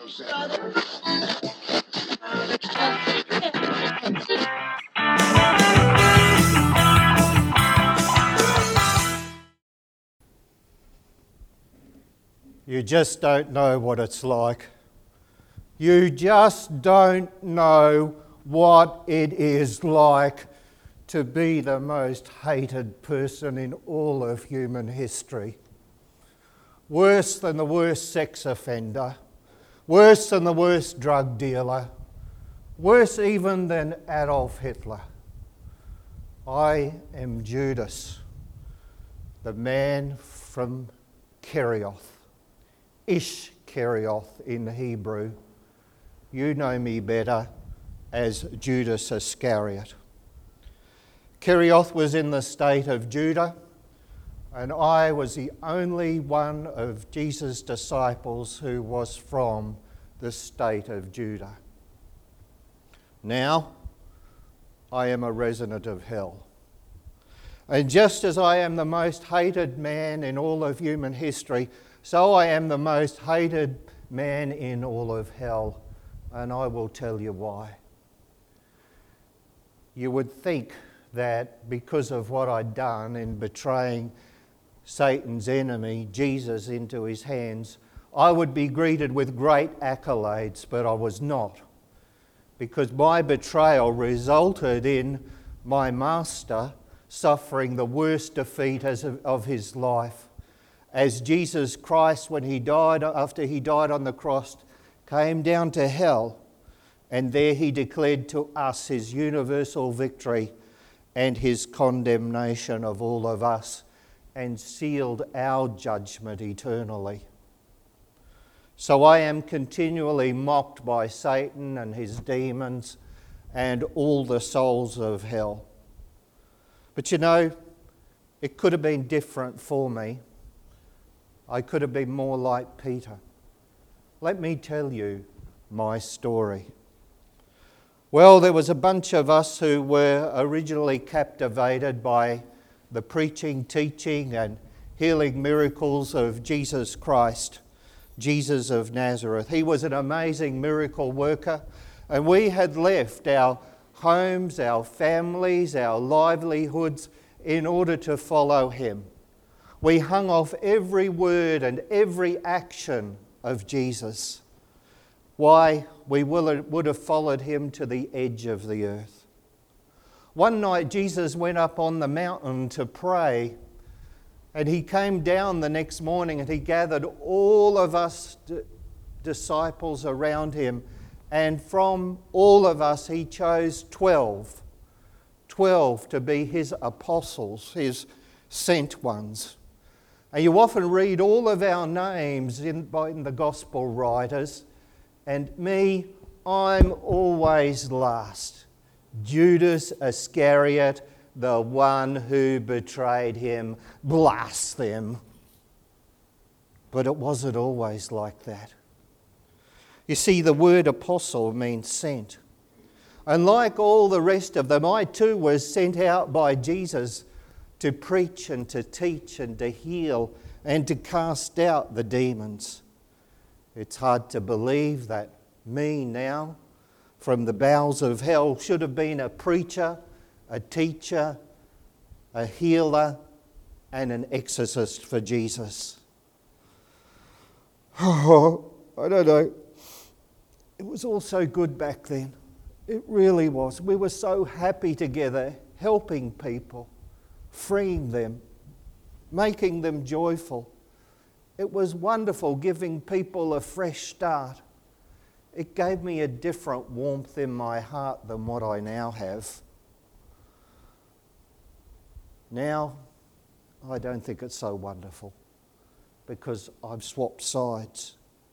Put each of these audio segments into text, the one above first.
You just don't know what it's like. You just don't know what it is like to be the most hated person in all of human history. Worse than the worst sex offender, worse than the worst drug dealer, worse even than Adolf Hitler. I am Judas, the man from Kerioth. Ishkerioth in Hebrew. You know me better as Judas Iscariot. Kerioth was in the state of Judah, and I was the only one of Jesus' disciples who was from the state of Judah. Now, I am a resident of hell. And just as I am the most hated man in all of human history, so I am the most hated man in all of hell, and I will tell you why. You would think that because of what I'd done in betraying Satan's enemy, Jesus, into his hands, I would be greeted with great accolades, but I was not. Because my betrayal resulted in my master suffering the worst defeat of his life. As Jesus Christ, when he died, after he died on the cross, came down to hell, and there he declared to us his universal victory and his condemnation of all of us, and sealed our judgment eternally. So I am continually mocked by Satan and his demons and all the souls of hell. But you know, it could have been different for me. I could have been more like Peter. Let me tell you my story. Well, there was a bunch of us who were originally captivated by the preaching, teaching and healing miracles of Jesus Christ, Jesus of Nazareth. He was an amazing miracle worker, and we had left our homes, our families, our livelihoods in order to follow him. We hung off every word and every action of Jesus. Why? We would have followed him to the edge of the earth. One night Jesus went up on the mountain to pray, and he came down the next morning and he gathered all of us disciples around him, and from all of us he chose 12 to be his apostles, his sent ones. And you often read all of our names in the gospel writers, and me, I'm always last. Judas Iscariot, the one who betrayed him, blast them. But it wasn't always like that. You see, the word apostle means sent. And like all the rest of them, I too was sent out by Jesus to preach and to teach and to heal and to cast out the demons. It's hard to believe that me now, from the bowels of hell, should have been a preacher, a teacher, a healer, and an exorcist for Jesus. Oh, I don't know. It was all so good back then. It really was. We were so happy together, helping people, freeing them, making them joyful. It was wonderful, giving people a fresh start. It gave me a different warmth in my heart than what I now have. Now, I don't think it's so wonderful because I've swapped sides.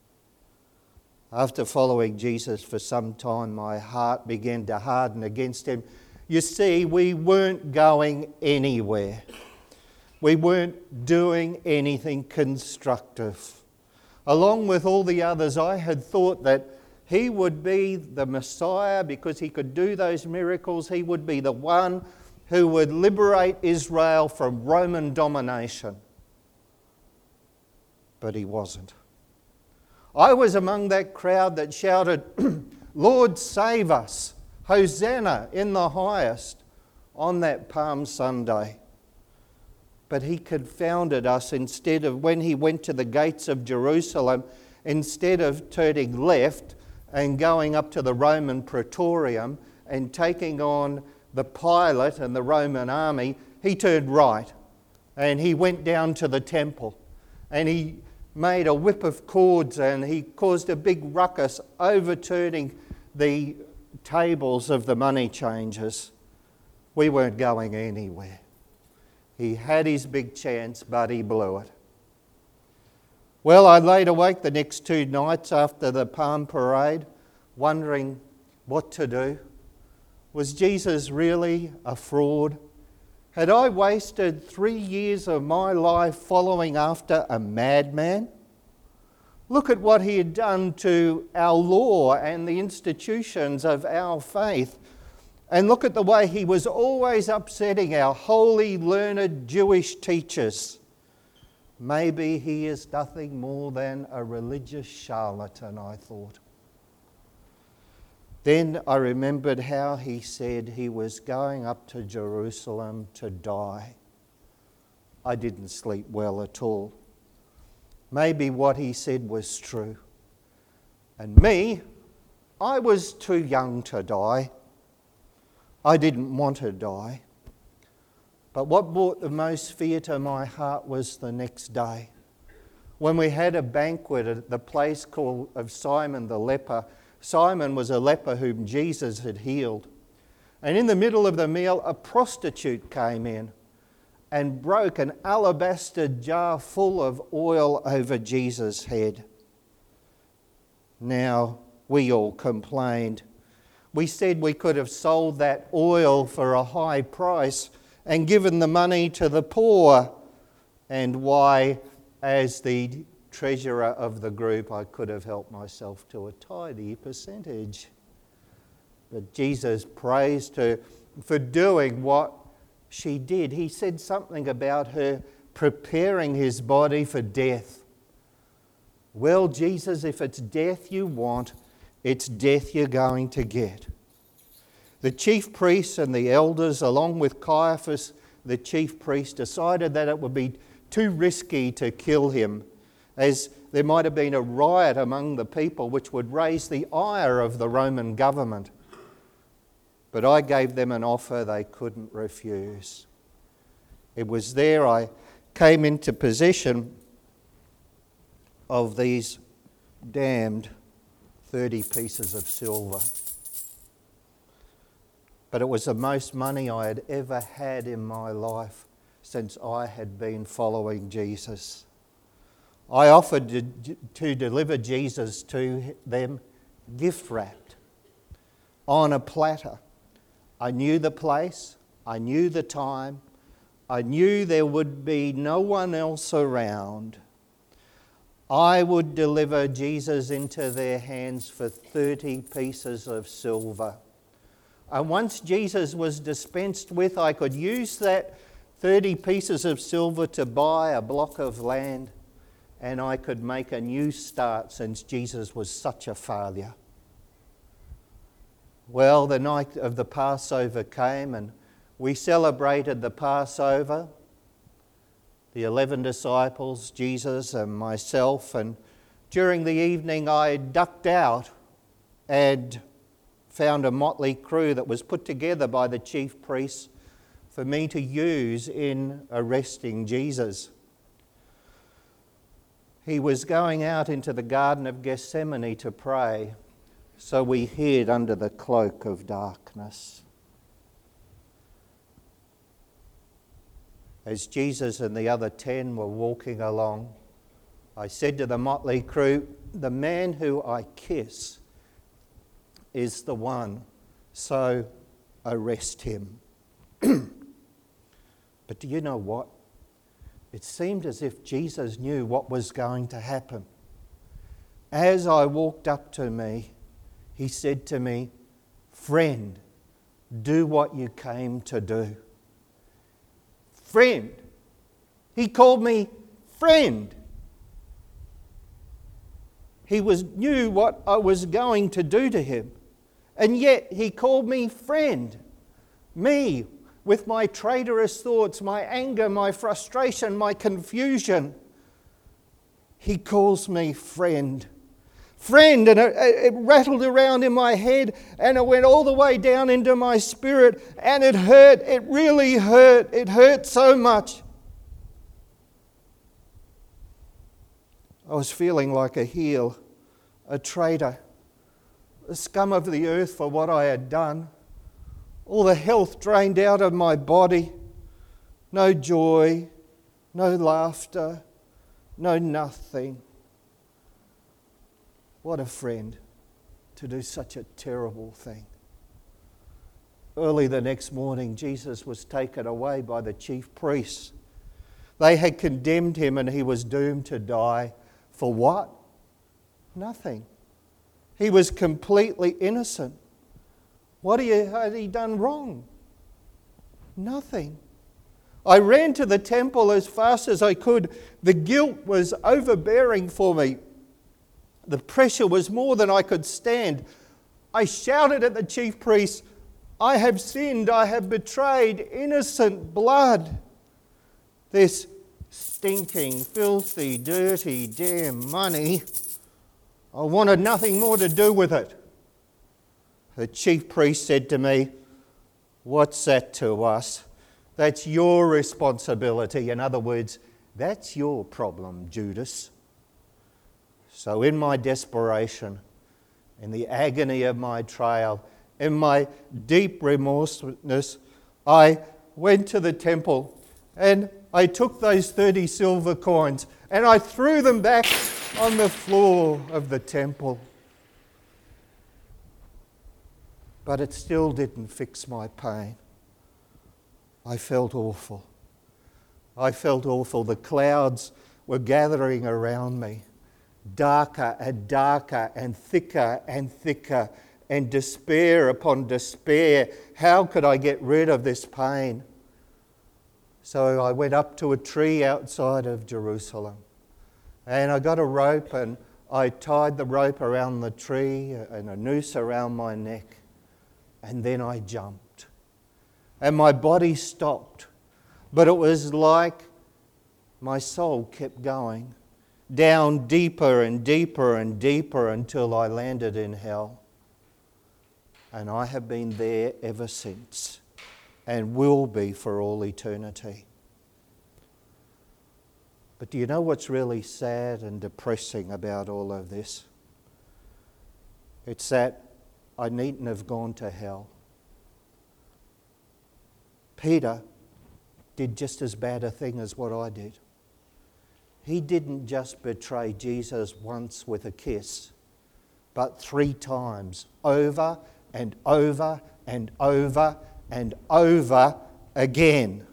After following Jesus for some time, my heart began to harden against him. You see, we weren't going anywhere. We weren't doing anything constructive. Along with all the others, I had thought that he would be the Messiah because he could do those miracles. He would be the one who would liberate Israel from Roman domination. But he wasn't. I was among that crowd that shouted, Lord, save us, Hosanna in the highest, on that Palm Sunday. But he confounded us instead of, when he went to the gates of Jerusalem, instead of turning left and going up to the Roman Praetorium and taking on the Pilate and the Roman army, he turned right and he went down to the temple and he made a whip of cords and he caused a big ruckus, overturning the tables of the money changers. We weren't going anywhere. He had his big chance, but he blew it. Well, I laid awake the next 2 nights after the Palm Parade, wondering what to do. Was Jesus really a fraud? Had I wasted 3 years of my life following after a madman? Look at what he had done to our law and the institutions of our faith. And look at the way he was always upsetting our holy, learned Jewish teachers. Maybe he is nothing more than a religious charlatan, I thought. Then I remembered how he said he was going up to Jerusalem to die. I didn't sleep well at all. Maybe what he said was true. And me, I was too young to die. I didn't want to die. But what brought the most fear to my heart was the next day, when we had a banquet at the place called of Simon the leper. Simon was a leper whom Jesus had healed. And in the middle of the meal, a prostitute came in and broke an alabaster jar full of oil over Jesus' head. Now, we all complained. We said we could have sold that oil for a high price and given the money to the poor. And why, as the treasurer of the group, I could have helped myself to a tidy percentage. But Jesus praised her for doing what she did. He said something about her preparing his body for death. Well, Jesus, if it's death you want, it's death you're going to get. The chief priests and the elders, along with Caiaphas, the chief priest, decided that it would be too risky to kill him, as there might have been a riot among the people which would raise the ire of the Roman government. But I gave them an offer they couldn't refuse. It was there I came into possession of these damned 30 pieces of silver. But it was the most money I had ever had in my life since I had been following Jesus. I offered to deliver Jesus to them gift wrapped on a platter. I knew the place, I knew the time, I knew there would be no one else around. I would deliver Jesus into their hands for 30 pieces of silver. And once Jesus was dispensed with, I could use that 30 pieces of silver to buy a block of land, and I could make a new start since Jesus was such a failure. Well, the night of the Passover came and we celebrated the Passover. The 11 disciples, Jesus and myself, and during the evening I ducked out and found a motley crew that was put together by the chief priests for me to use in arresting Jesus. He was going out into the Garden of Gethsemane to pray, so we hid under the cloak of darkness. As Jesus and the other 10 were walking along, I said to the motley crew, "The man who I kiss is the one, so arrest him." But do you know what? It seemed as if Jesus knew what was going to happen. As I walked up to me, he said to me, "Friend, do what you came to do." Friend. He called me friend. knew what I was going to do to him. And yet he called me friend. Me, with my traitorous thoughts, my anger, my frustration, my confusion. He calls me friend. Friend, and it rattled around in my head, and it went all the way down into my spirit, and it hurt. It really hurt. It hurt so much. I was feeling like a heel, a traitor, the scum of the earth for what I had done. All the health drained out of my body. No joy, no laughter, no nothing. What a friend to do such a terrible thing. Early the next morning, Jesus was taken away by the chief priests. They had condemned him and he was doomed to die. For what? Nothing. He was completely innocent. What had he done wrong? Nothing. I ran to the temple as fast as I could. The guilt was overbearing for me. The pressure was more than I could stand. I shouted at the chief priests, I have sinned, I have betrayed innocent blood. This stinking, filthy, dirty, damn money, I wanted nothing more to do with it. The chief priest said to me, what's that to us? That's your responsibility. In other words, that's your problem, Judas. So in my desperation, in the agony of my trial, in my deep remorselessness, I went to the temple and I took those 30 silver coins and I threw them back on the floor of the temple. But it still didn't fix my pain. I felt awful. I felt awful. The clouds were gathering around me, darker and darker and thicker, and despair upon despair. How could I get rid of this pain? So I went up to a tree outside of Jerusalem, and I got a rope and I tied the rope around the tree and a noose around my neck, and then I jumped. And my body stopped, but it was like my soul kept going down deeper and deeper and deeper until I landed in hell. And I have been there ever since and will be for all eternity. But do you know what's really sad and depressing about all of this? It's that I needn't have gone to hell. Peter did just as bad a thing as what I did. He didn't just betray Jesus once with a kiss, but 3 times, over and over and over and over again.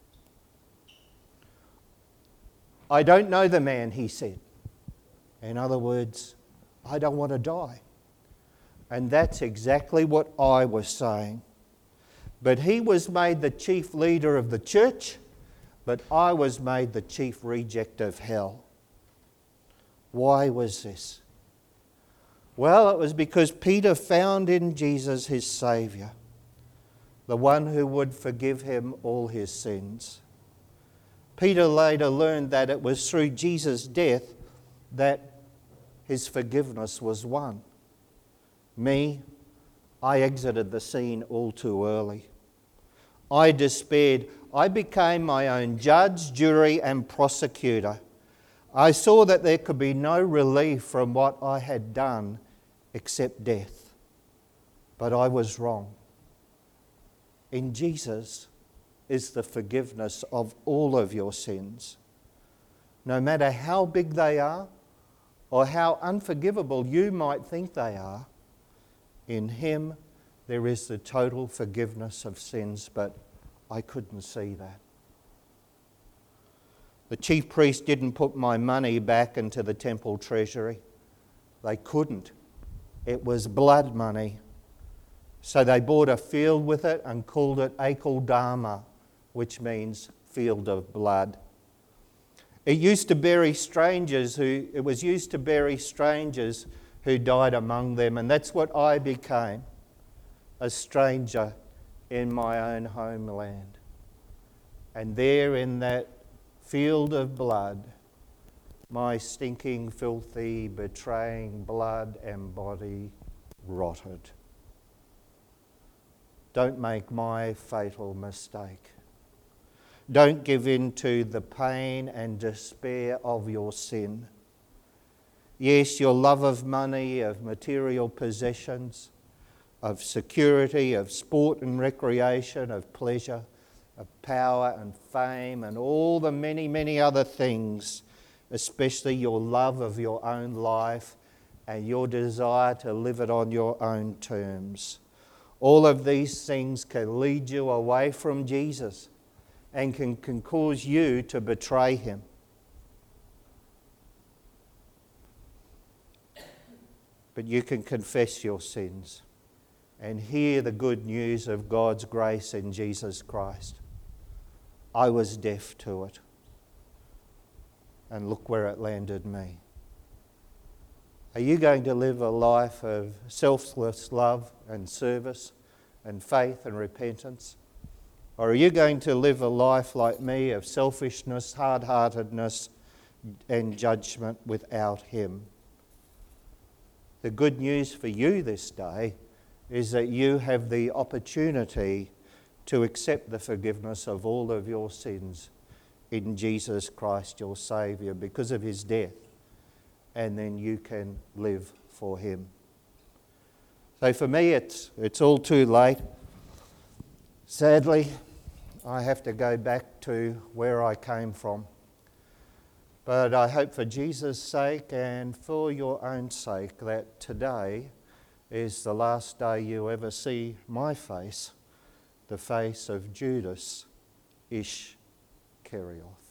I don't know the man, he said. In other words, I don't want to die. And that's exactly what I was saying. But he was made the chief leader of the church, but I was made the chief reject of hell. Why was this? Well, it was because Peter found in Jesus his Saviour, the one who would forgive him all his sins. Peter later learned that it was through Jesus' death that his forgiveness was won. Me, I exited the scene all too early. I despaired. I became my own judge, jury, and prosecutor. I saw that there could be no relief from what I had done except death. But I was wrong. In Jesus is the forgiveness of all of your sins. No matter how big they are or how unforgivable you might think they are, in Him there is the total forgiveness of sins, but I couldn't see that. The chief priest didn't put my money back into the temple treasury. They couldn't. It was blood money. So they bought a field with it and called it Akeldama, which means field of blood. It was used to bury strangers who died among them, and that's what I became, a stranger in my own homeland. And there in that field of blood, my stinking, filthy, betraying blood and body rotted. Don't make my fatal mistake. Don't give in to the pain and despair of your sin. Yes, your love of money, of material possessions, of security, of sport and recreation, of pleasure, of power and fame, and all the many, many other things, especially your love of your own life and your desire to live it on your own terms. All of these things can lead you away from Jesus and can cause you to betray him. But you can confess your sins and hear the good news of God's grace in Jesus Christ. I was deaf to it, and look where it landed me. Are you going to live a life of selfless love and service and faith and repentance? Or are you going to live a life like me of selfishness, hard-heartedness and judgment without him? The good news for you this day is that you have the opportunity to accept the forgiveness of all of your sins in Jesus Christ, your Saviour, because of his death. And then you can live for him. So for me, it's all too late. Sadly, I have to go back to where I came from. But I hope for Jesus' sake and for your own sake that today is the last day you ever see my face, the face of Judas Iscariot.